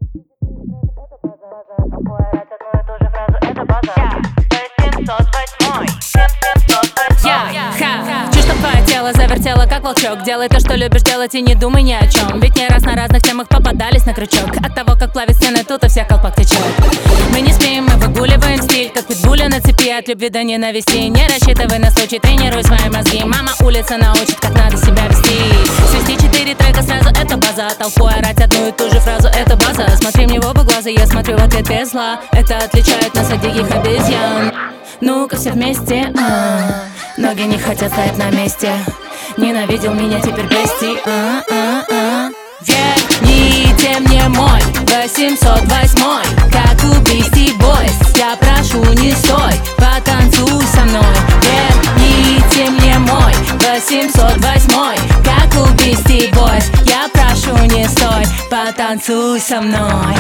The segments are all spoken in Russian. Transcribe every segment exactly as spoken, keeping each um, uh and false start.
Завертела, как волчок. Делай то, что любишь делать, и не думай ни о чем. Ведь не раз на разных темах попадались на крючок. От того, как плавит стены, тут у всех колпак течет. Мы не спим, мы выгуливаем стиль, как питбуля на цепи, от любви до ненависти. Не рассчитывай на случай, тренируй свои мозги. Мама улица научит, как надо себя вести. Свести четыре трека сразу, это база. Толпой орать одну и ту же фразу, это база. Смотри мне в оба глаза, я смотрю в ответ без зла. Это отличает нас от диких обезьян. Ну-ка все вместе, а ноги не хотят стоять на месте. Ненавидел меня, теперь прости, а-а-а. Верните мне мой восемьсот восьмой, как у Beastie Boys. Я прошу, не стой, потанцуй со мной. Верните мне мой восемьсот восьмой, как у Beastie Boys. Я прошу, не стой, потанцуй со мной.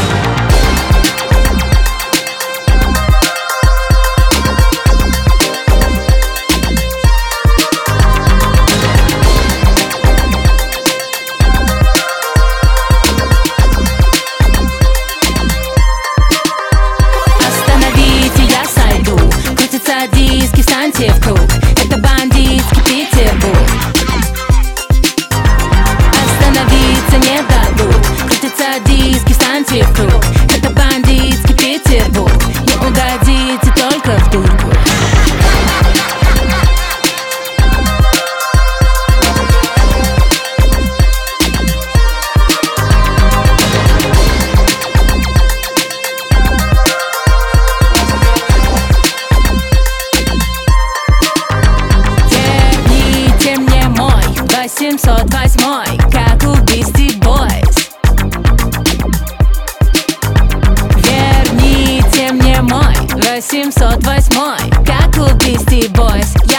Диски, встаньте в круг, это бандитский Петербург. Остановиться не дадут. Крутятся диски, встаньте в круг, это бандитский Петербург. Не угодите только в дурку. восемьсот восьмой, как у Beastie Boys. Верните мне мой восемьсот восьмой, как у Beastie Boys.